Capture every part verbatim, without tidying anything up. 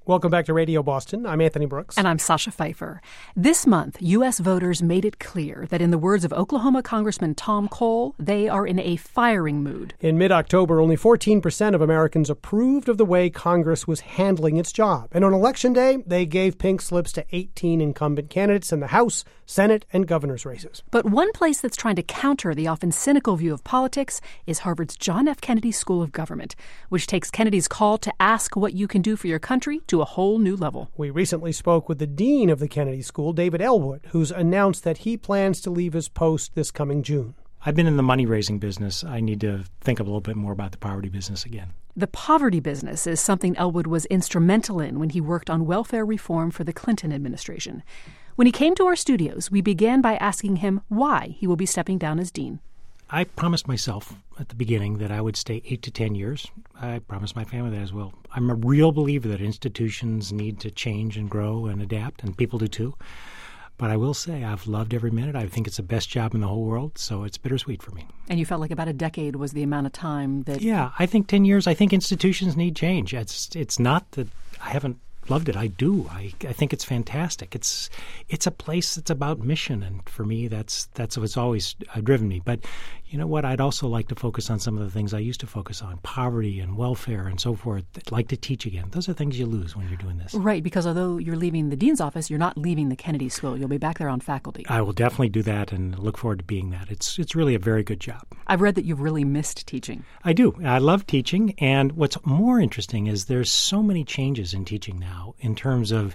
Welcome back to Radio Boston. I'm Anthony Brooks. And I'm Sasha Pfeiffer. This month, U S voters made it clear that in the words of Oklahoma Congressman Tom Cole, they are in a firing mood. In mid-October, only fourteen percent of Americans approved of the way Congress was handling its job. And on Election Day, they gave pink slips to eighteen incumbent candidates in the House, Senate, and governor's races. But one place that's trying to counter the often cynical view of politics is Harvard's John F. Kennedy School of Government, which takes Kennedy's call to ask what you can do for your country to a whole new level. We recently spoke with the dean of the Kennedy School, David Ellwood, who's announced that he plans to leave his post this coming June. I've been in the money-raising business. I need to think a little bit more about the poverty business again. The poverty business is something Ellwood was instrumental in when he worked on welfare reform for the Clinton administration. When he came to our studios, we began by asking him why he will be stepping down as dean. I promised myself at the beginning that I would stay eight to ten years. I promised my family that as well. I'm a real believer that institutions need to change and grow and adapt, and people do too. But I will say I've loved every minute. I think it's the best job in the whole world, so it's bittersweet for me. And you felt like about a decade was the amount of time that... Yeah, I think ten years. I think institutions need change. It's it's not that I haven't loved it. I do. I, I think it's fantastic. It's it's a place that's about mission, and for me, that's that's what's always uh, driven me. But you know what? I'd also like to focus on some of the things I used to focus on, poverty and welfare and so forth. I'd like to teach again. Those are things you lose when you're doing this. Right, because although you're leaving the dean's office, you're not leaving the Kennedy School. You'll be back there on faculty. I will definitely do that and look forward to being that. It's it's really a very good job. I've read that you've really missed teaching. I do. I love teaching, and what's more interesting is there's so many changes in teaching now in terms of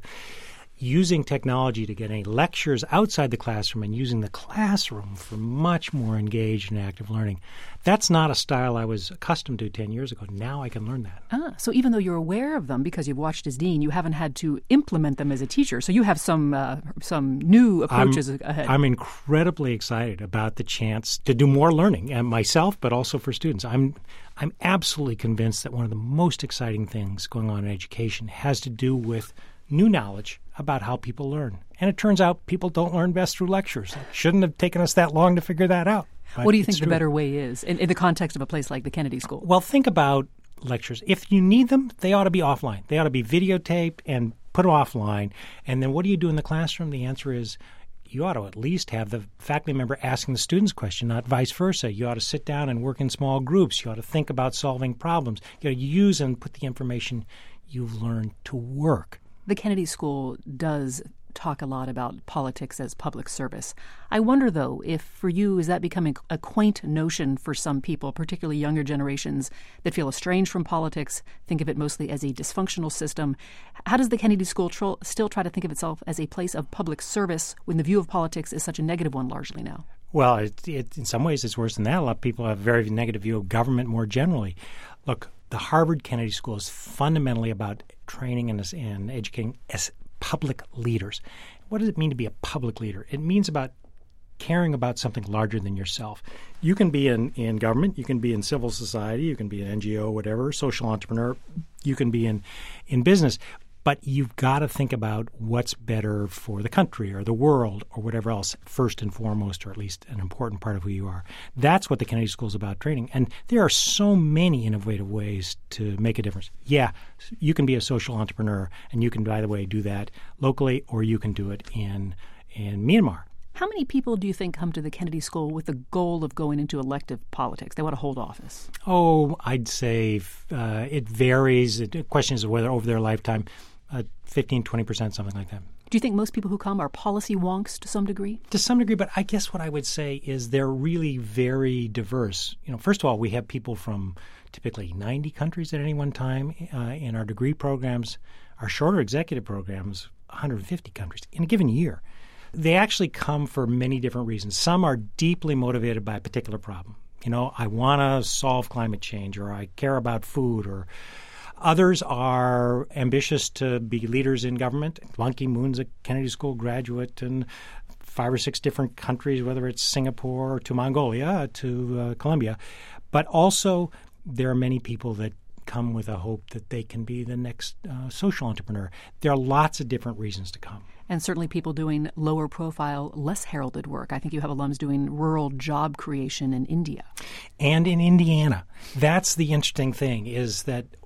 using technology to get any lectures outside the classroom and using the classroom for much more engaged and active learning. That's not a style I was accustomed to ten years ago. Now I can learn that. Ah, so even though you're aware of them because you've watched as dean, you haven't had to implement them as a teacher. So you have some uh, some new approaches I'm, ahead. I'm incredibly excited about the chance to do more learning, and myself, but also for students. I'm I'm absolutely convinced that one of the most exciting things going on in education has to do with new knowledge about how people learn. And it turns out people don't learn best through lectures. It shouldn't have taken us that long to figure that out. What do you think the better way is in, in the context of a place like the Kennedy School? Well, think about lectures. If you need them, they ought to be offline. They ought to be videotaped and put offline. And then what do you do in the classroom? The answer is you ought to at least have the faculty member asking the students question, not vice versa. You ought to sit down and work in small groups. You ought to think about solving problems. You ought to use and put the information you've learned to work. The Kennedy School does talk a lot about politics as public service. I wonder, though, if for you, is that becoming a quaint notion for some people, particularly younger generations that feel estranged from politics, think of it mostly as a dysfunctional system? How does the Kennedy School tr- still try to think of itself as a place of public service when the view of politics is such a negative one largely now? Well, it, it, in some ways it's worse than that. A lot of people have a very negative view of government more generally. Look, the Harvard Kennedy School is fundamentally about training and, and educating as public leaders. What does it mean to be a public leader? It means about caring about something larger than yourself. You can be in, in government, you can be in civil society, you can be an N G O, whatever, social entrepreneur, you can be in, in business. But you've got to think about what's better for the country or the world or whatever else, first and foremost, or at least an important part of who you are. That's what the Kennedy School is about, training. And there are so many innovative ways to make a difference. Yeah, you can be a social entrepreneur, and you can, by the way, do that locally, or you can do it in in Myanmar. How many people do you think come to the Kennedy School with the goal of going into elective politics? They want to hold office. Oh, I'd say uh, it varies. The question is whether over their lifetime, uh, fifteen, twenty percent, something like that. Do you think most people who come are policy wonks to some degree? To some degree, but I guess what I would say is they're really very diverse. You know, first of all, we have people from typically ninety countries at any one time uh, in our degree programs. Our shorter executive programs, one hundred fifty countries in a given year. They actually come for many different reasons. Some are deeply motivated by a particular problem. You know, I want to solve climate change, or I care about food, or others are ambitious to be leaders in government. Ban Ki-moon's a Kennedy School graduate in five or six different countries, whether it's Singapore to Mongolia to uh, Colombia. But also there are many people that come with a hope that they can be the next uh, social entrepreneur. There are lots of different reasons to come. And certainly people doing lower profile, less heralded work. I think you have alums doing rural job creation in India. And in Indiana. That's the interesting thing, is that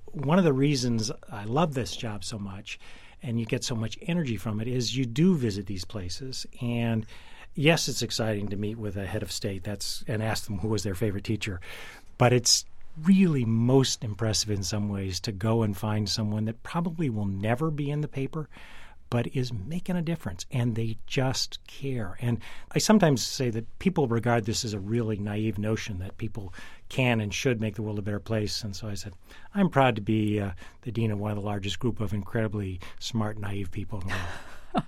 one of the reasons I love this job so much and you get so much energy from it is you do visit these places. And yes, it's exciting to meet with a head of state that's and ask them who was their favorite teacher. But it's really most impressive in some ways to go and find someone that probably will never be in the paper, but is making a difference, and they just care. And I sometimes say that people regard this as a really naive notion that people can and should make the world a better place. And so I said, I'm proud to be uh, the dean of one of the largest group of incredibly smart, naive people in the world.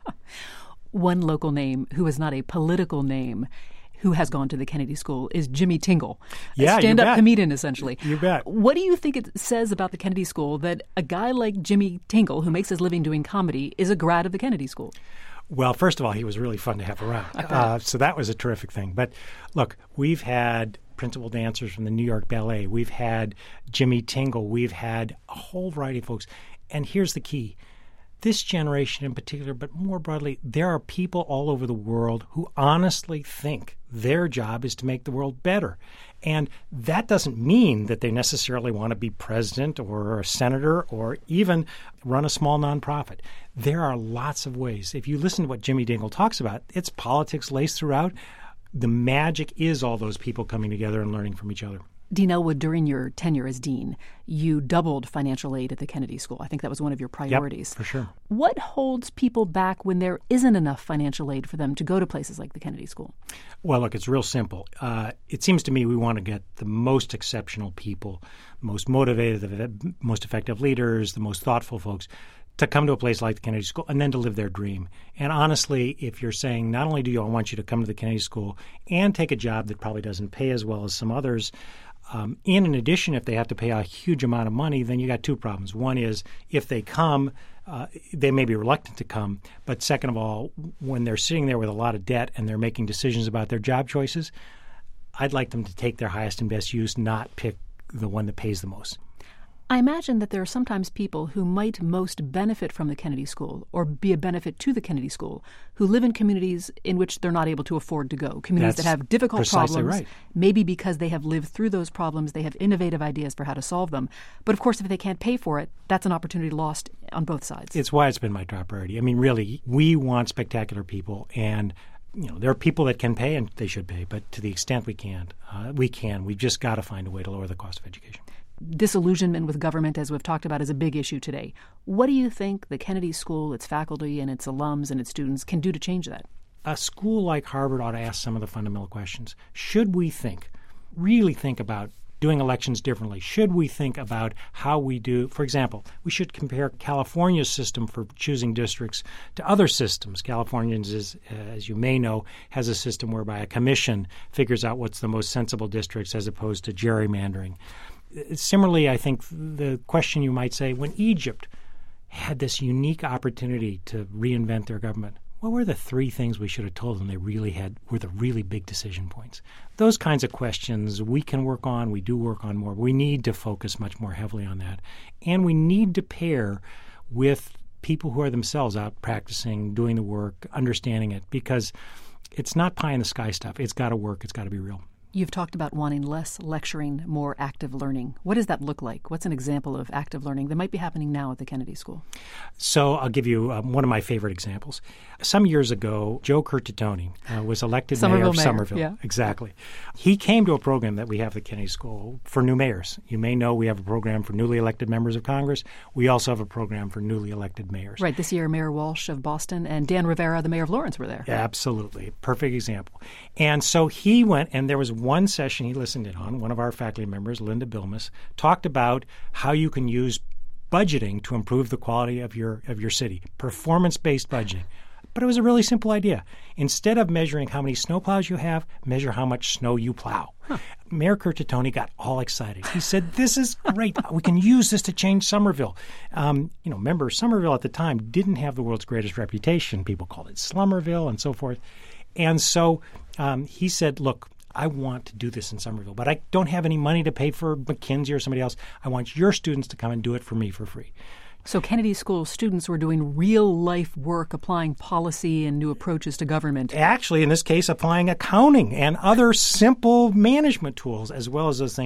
One local name who is not a political name who has gone to the Kennedy School is Jimmy Tingle, yeah, a stand-up comedian, essentially. You bet. What do you think it says about the Kennedy School that a guy like Jimmy Tingle, who makes his living doing comedy, is a grad of the Kennedy School? Well, first of all, he was really fun to have around. Uh, so that was a terrific thing. But look, we've had principal dancers from the New York Ballet. We've had Jimmy Tingle. We've had a whole variety of folks. And here's the key. This generation in particular, but more broadly, there are people all over the world who honestly think their job is to make the world better. And that doesn't mean that they necessarily want to be president or a senator or even run a small nonprofit. There are lots of ways. If you listen to what Jimmy Tingle talks about, it's politics laced throughout. The magic is all those people coming together and learning from each other. Dean Ellwood, during your tenure as dean, you doubled financial aid at the Kennedy School. I think that was one of your priorities. Yep, for sure. What holds people back when there isn't enough financial aid for them to go to places like the Kennedy School? Well, look, it's real simple. Uh, it seems to me we want to get the most exceptional people, most motivated, the most effective leaders, the most thoughtful folks to come to a place like the Kennedy School and then to live their dream. And honestly, if you're saying not only do I want you to come to the Kennedy School and take a job that probably doesn't pay as well as some others, Um, and in addition, if they have to pay a huge amount of money, then you got two problems. One is if they come, uh, they may be reluctant to come. But second of all, when they're sitting there with a lot of debt and they're making decisions about their job choices, I'd like them to take their highest and best use, not pick the one that pays the most. I imagine that there are sometimes people who might most benefit from the Kennedy School or be a benefit to the Kennedy School who live in communities in which they're not able to afford to go, communities That's that have difficult precisely problems, right. maybe because they have lived through those problems, they have innovative ideas for how to solve them. But of course, if they can't pay for it, that's an opportunity lost on both sides. It's why it's been my top priority. I mean, really, we want spectacular people, and you know, there are people that can pay, and they should pay, but to the extent we can, uh, we can. We've just got to find a way to lower the cost of education. Disillusionment with government, as we've talked about, is a big issue today. What do you think the Kennedy School, its faculty and its alums and its students can do to change that? A school like Harvard ought to ask some of the fundamental questions. Should we think, really think about doing elections differently? Should we think about how we do, for example, we should compare California's system for choosing districts to other systems. Californians, is, uh, as you may know, has a system whereby a commission figures out what's the most sensible districts as opposed to gerrymandering. Similarly, I think the question you might say, when Egypt had this unique opportunity to reinvent their government, what were the three things we should have told them they really had were the really big decision points? Those kinds of questions we can work on. We do work on more. We need to focus much more heavily on that. And we need to pair with people who are themselves out practicing, doing the work, understanding it, because it's not pie in the sky stuff. It's got to work. It's got to be real. You've talked about wanting less lecturing, more active learning. What does that look like? What's an example of active learning that might be happening now at the Kennedy School? So I'll give you um, one of my favorite examples. Some years ago, Joe Curtatone uh, was elected mayor of mayor, Somerville. Yeah. Exactly. He came to a program that we have at the Kennedy School for new mayors. You may know we have a program for newly elected members of Congress. We also have a program for newly elected mayors. Right. This year, Mayor Walsh of Boston and Dan Rivera, the mayor of Lawrence, were there. Yeah, absolutely. Perfect example. And so he went, and there was one session he listened in on. One of our faculty members, Linda Bilmes, talked about how you can use budgeting to improve the quality of your of your city, performance-based budgeting. But it was a really simple idea. Instead of measuring how many snowplows you have, measure how much snow you plow. Huh. Mayor Curtatone got all excited. He said, this is great. We can use this to change Somerville. Um, you know, remember, Somerville at the time didn't have the world's greatest reputation. People called it Slummerville and so forth. And so um, he said, look, I want to do this in Somerville, but I don't have any money to pay for McKinsey or somebody else. I want your students to come and do it for me for free. So Kennedy School students were doing real-life work, applying policy and new approaches to government. Actually, in this case, applying accounting and other simple management tools as well as those things.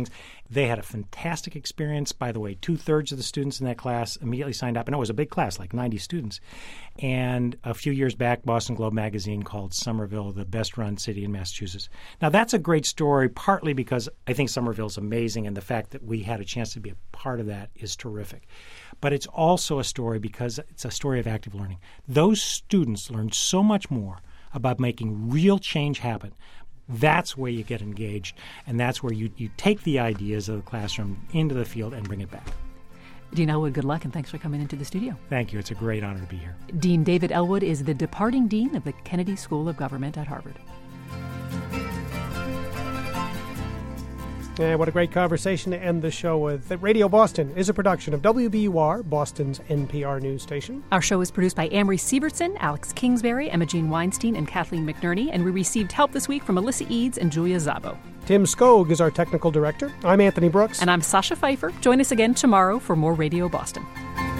They had a fantastic experience. By the way, two-thirds of the students in that class immediately signed up. And it was a big class, like ninety students. And a few years back, Boston Globe magazine called Somerville the best-run city in Massachusetts. Now, that's a great story, partly because I think Somerville is amazing, and the fact that we had a chance to be a part of that is terrific. But it's also a story because it's a story of active learning. Those students learned so much more about making real change happen. That's where you get engaged, and that's where you, you take the ideas of the classroom into the field and bring it back. Dean Ellwood, good luck, and thanks for coming into the studio. Thank you. It's a great honor to be here. Dean David Ellwood is the departing dean of the Kennedy School of Government at Harvard. And what a great conversation to end the show with. Radio Boston is a production of W B U R, Boston's N P R news station. Our show is produced by Amory Sievertson, Alex Kingsbury, Emma Jean Weinstein, and Kathleen McNerney, and we received help this week from Alyssa Eads and Julia Szabo. Tim Skog is our technical director. I'm Anthony Brooks. And I'm Sasha Pfeiffer. Join us again tomorrow for more Radio Boston.